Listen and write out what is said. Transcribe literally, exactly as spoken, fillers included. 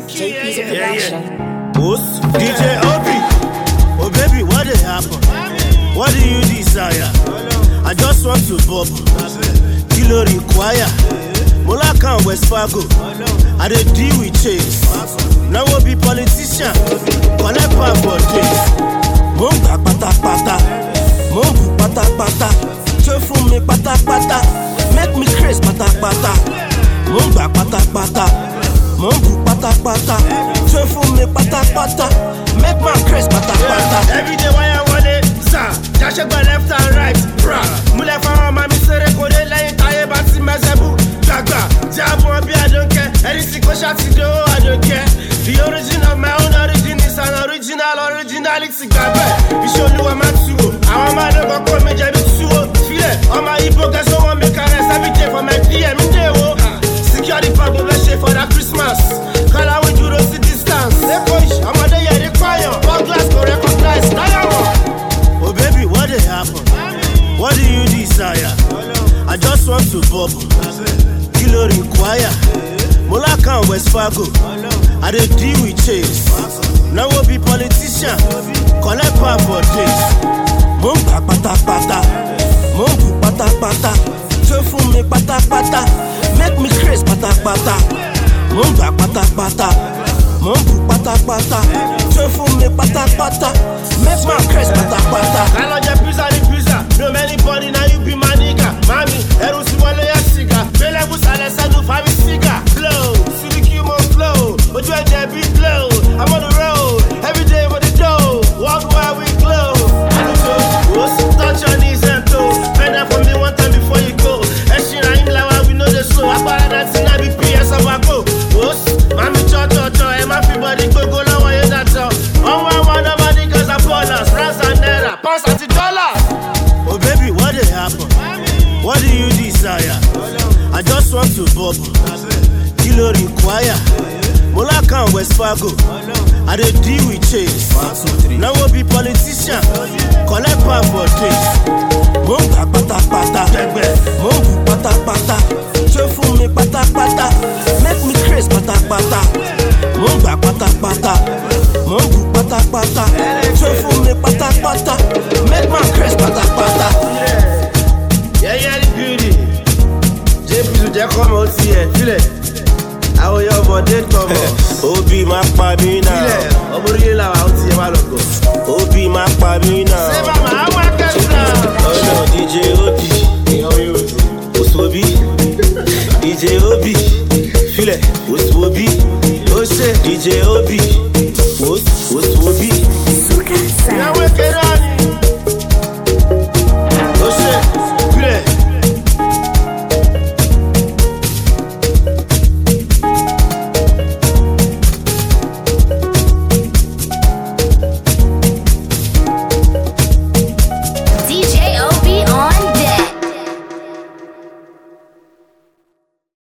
J P's production. Boss, D J Obi. Oh baby, what did happen? What do you desire? I just want to bubble. Kilo require. Molaka and West Fargo. I dey deal with chase. Now we'll be politician. Collect power for days. Mumba pata pata. Mumbu pata pata. Show from me pata pata. Make me crazy pata pata. Mumba pata pata. Mumbu pata pata. Show from me pata pata. Make my crazy pata pata. Every day why I want it, sir. Just check my left and right, bruh. Mule for my mister Kode like Taye Bati Mazebu. Gaga, Jabon I don't care. Anything go shot to do, I don't care. The origin of my own origin is an original originality. Gaga, you show you a man to. I want my dog call me Jabi Suo. Feel it, all my hippo guys don't want me caress every day for my P M. Secure the pub for that Christmas. Call out with you to see distance. They push, I'm a day, they quiet. One glass go recognize. Oh baby, what did happen? What do you desire? I just want to bubble. Kilo require. Molaka and West Fargo. I dey deal with chase. Now we'll be politician. Collect power for days. Mumba pata pata. Mumbu pata pata. Show from me pata pata. Make me crazy pata pata. Mumba pata pata. Mumbu pata pata. Show from me pata pata. Make my crazy pata pata. I love your pizza, the pizza. No many body, now you be my nigga. Mami, Eru Siwale ya siga. Bele Busale Sanu Fabi siga. Flow, Siliki Mo flow. But you ain't that big flow. I'm on the road. Every day with the dough. Walk while we glow. I don't know. What's touch your knees and toes. Bend that for me one time before you go. And she ain't like why we know the slow. I bought that in I B P S of our go. What's Mami cho cho cho. And my body go go low on you that talk. On one one of my niggas are ballers. Rands and naira. Pounds and dollars. Oh baby, what did happen? What do you desire? I just want to bubble. Kilo require. Molaka and West Fargo. I dey deal with chase. Now we'll be politician. Collect power for days. Mumba pata pata. Mumbu pata pata. Show from me pata pata. Make me crazy pata pata. Mumba pata pata. Mumbu pata pata. Show from me pata pata. Make my crazy pata pata. Yeah, yeah, the beauty. J P to just come out here. Feel it. How your body come out? Obi ma pa mi now. Feel it. Obori la out here, my logo. Obi ma pa mi now. Say mama, I want to now. Oh no, D J Obi. Osobi. D J Obi. Feel it. Osobi. Ose. D J Obi. Os.